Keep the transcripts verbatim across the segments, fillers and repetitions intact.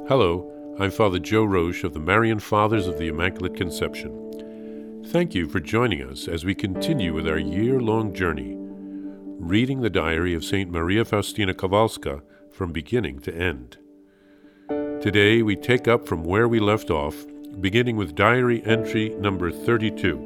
Hello, I'm Father Joe Roche of the Marian Fathers of the Immaculate Conception. Thank you for joining us as we continue with our year-long journey, reading the diary of Saint Maria Faustina Kowalska from beginning to end. Today we take up from where we left off, beginning with diary entry number thirty-two.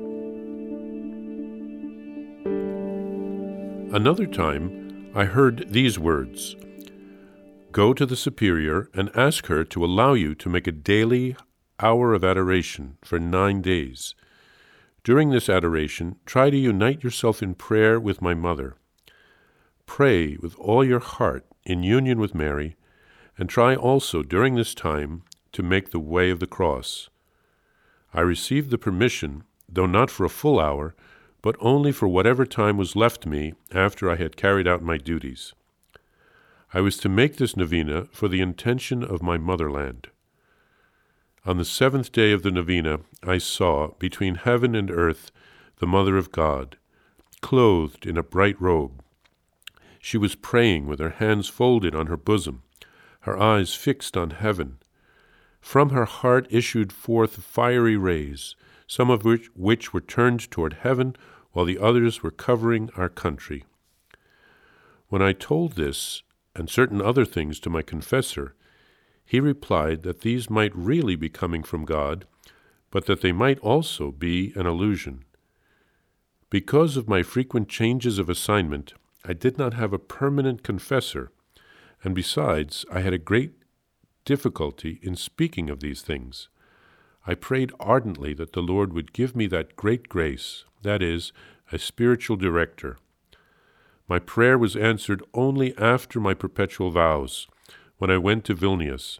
Another time I heard these words: "Go to the Superior and ask her to allow you to make a daily hour of adoration for nine days. During this adoration, try to unite yourself in prayer with my mother. Pray with all your heart in union with Mary, and try also during this time to make the way of the cross." I received the permission, though not for a full hour, but only for whatever time was left me after I had carried out my duties. I was to make this novena for the intention of my motherland. On the seventh day of the novena, I saw, between heaven and earth, the Mother of God, clothed in a bright robe. She was praying with her hands folded on her bosom, her eyes fixed on heaven. From her heart issued forth fiery rays, some of which, which were turned toward heaven, while the others were covering our country. When I told this, and certain other things to my confessor, he replied that these might really be coming from God, but that they might also be an illusion. Because of my frequent changes of assignment, I did not have a permanent confessor, and besides, I had a great difficulty in speaking of these things. I prayed ardently that the Lord would give me that great grace, that is, a spiritual director. My prayer was answered only after my perpetual vows, when I went to Vilnius.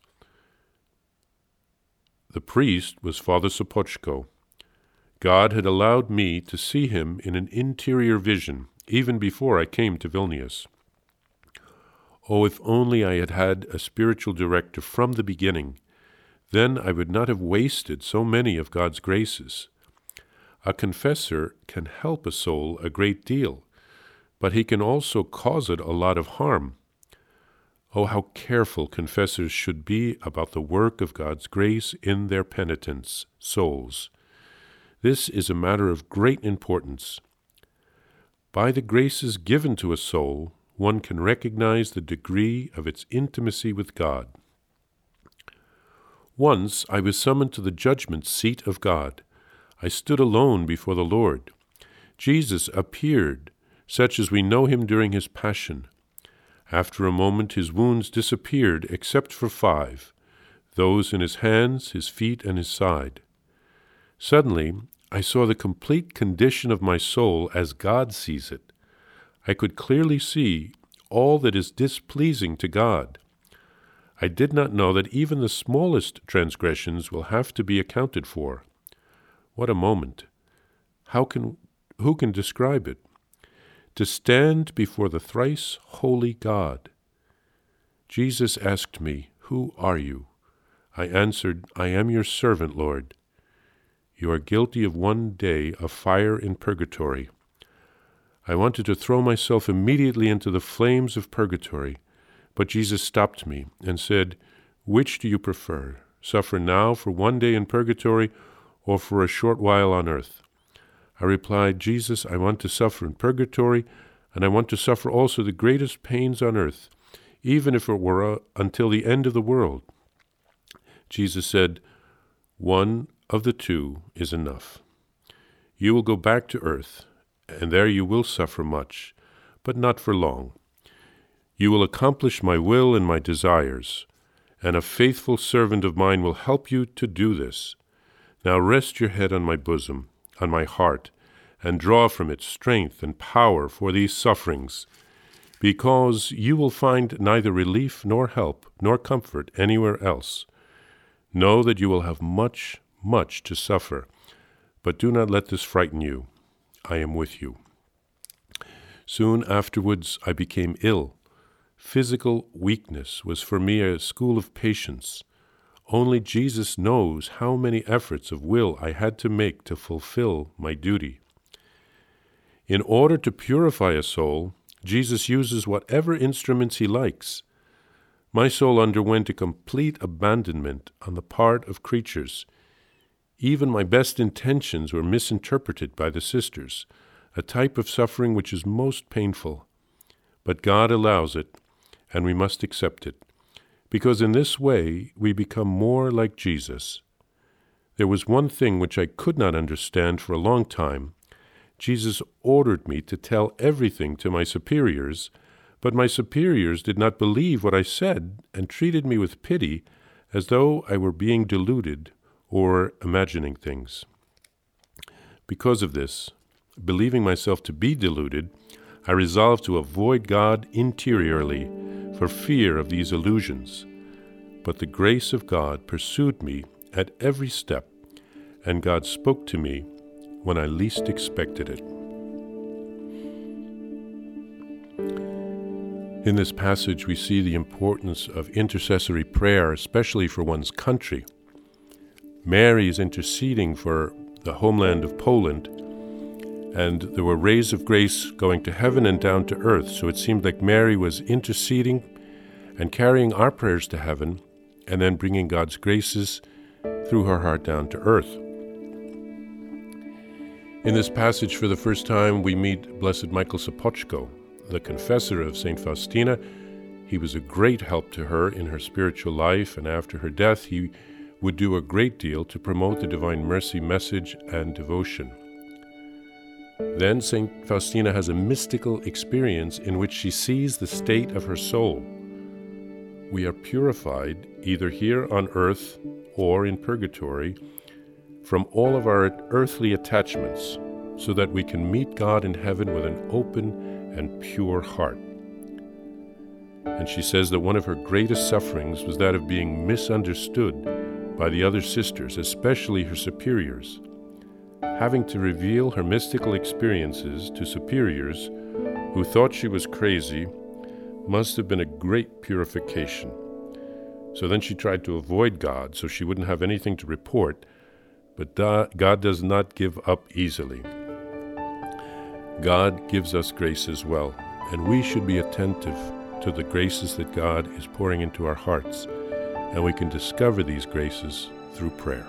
The priest was Father Sopochko. God had allowed me to see him in an interior vision, even before I came to Vilnius. Oh, if only I had had a spiritual director from the beginning, then I would not have wasted so many of God's graces. A confessor can help a soul a great deal, but he can also cause it a lot of harm. Oh, how careful confessors should be about the work of God's grace in their penitents' souls. This is a matter of great importance. By the graces given to a soul, one can recognize the degree of its intimacy with God. Once I was summoned to the judgment seat of God. I stood alone before the Lord. Jesus appeared, such as we know him during his passion. After a moment his wounds disappeared except for five, those in his hands, his feet, and his side. Suddenly I saw the complete condition of my soul as God sees it. I could clearly see all that is displeasing to God. I did not know that even the smallest transgressions will have to be accounted for. What a moment! How can, who can describe it? To stand before the thrice holy God. Jesus asked me, "Who are you?" I answered, "I am your servant, Lord." "You are guilty of one day of fire in purgatory." I wanted to throw myself immediately into the flames of purgatory, but Jesus stopped me and said, "Which do you prefer, suffer now for one day in purgatory or for a short while on earth?" I replied, "Jesus, I want to suffer in purgatory, and I want to suffer also the greatest pains on earth, even if it were uh, until the end of the world." Jesus said, "One of the two is enough. You will go back to earth, and there you will suffer much, but not for long. You will accomplish my will and my desires, and a faithful servant of mine will help you to do this. Now rest your head on my bosom, on my heart, and draw from it strength and power for these sufferings, because you will find neither relief nor help nor comfort anywhere else. Know that you will have much, much to suffer, but do not let this frighten you. I am with you." Soon afterwards I became ill. Physical weakness was for me a school of patience. Only Jesus knows how many efforts of will I had to make to fulfill my duty. In order to purify a soul, Jesus uses whatever instruments he likes. My soul underwent a complete abandonment on the part of creatures. Even my best intentions were misinterpreted by the sisters, a type of suffering which is most painful. But God allows it, and we must accept it, because in this way we become more like Jesus. There was one thing which I could not understand for a long time. Jesus ordered me to tell everything to my superiors, but my superiors did not believe what I said and treated me with pity as though I were being deluded or imagining things. Because of this, believing myself to be deluded, I resolved to avoid God interiorly for fear of these illusions. But the grace of God pursued me at every step, and God spoke to me when I least expected it. In this passage, we see the importance of intercessory prayer, especially for one's country. Mary is interceding for the homeland of Poland, and there were rays of grace going to heaven and down to earth, so it seemed like Mary was interceding and carrying our prayers to heaven, and then bringing God's graces through her heart down to earth. In this passage, for the first time, we meet Blessed Michael Sopoćko, the confessor of Saint Faustina. He was a great help to her in her spiritual life, and after her death, he would do a great deal to promote the Divine Mercy message and devotion. Then Saint Faustina has a mystical experience in which she sees the state of her soul. We are purified, either here on earth or in purgatory, from all of our earthly attachments, so that we can meet God in heaven with an open and pure heart. And she says that one of her greatest sufferings was that of being misunderstood by the other sisters, especially her superiors. Having to reveal her mystical experiences to superiors who thought she was crazy must have been a great purification. So then she tried to avoid God so she wouldn't have anything to report, but God does not give up easily. God gives us grace as well, and we should be attentive to the graces that God is pouring into our hearts, and we can discover these graces through prayer.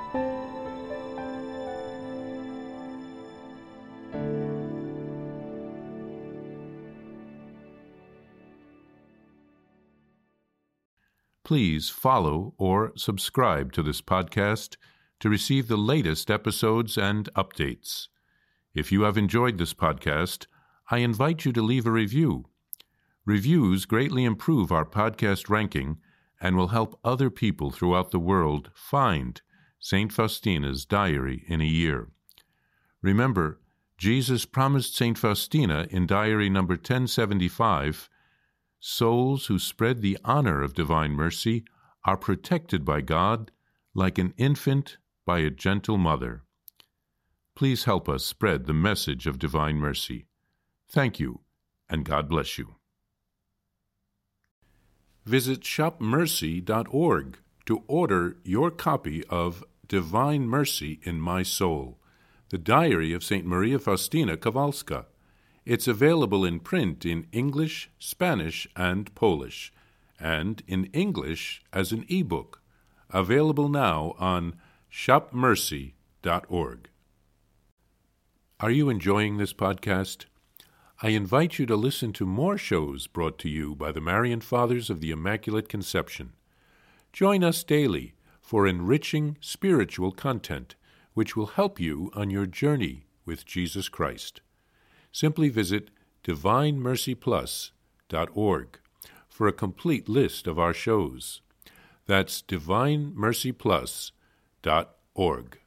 Please follow or subscribe to this podcast to receive the latest episodes and updates. If you have enjoyed this podcast, I invite you to leave a review. Reviews greatly improve our podcast ranking and will help other people throughout the world find Saint Faustina's diary in a year. Remember, Jesus promised Saint Faustina in diary number ten seventy-five, souls who spread the honor of divine mercy are protected by God like an infant by a gentle mother. Please help us spread the message of divine mercy. Thank you, and God bless you. Visit shop mercy dot org to order your copy of Divine Mercy in My Soul, the diary of Saint Maria Faustina Kowalska. It's available in print in English, Spanish, and Polish, and in English as an e-book, available now on shop mercy dot org. Are you enjoying this podcast? I invite you to listen to more shows brought to you by the Marian Fathers of the Immaculate Conception. Join us daily for enriching spiritual content, which will help you on your journey with Jesus Christ. Simply visit divine mercy plus dot org for a complete list of our shows. That's divine mercy plus dot org.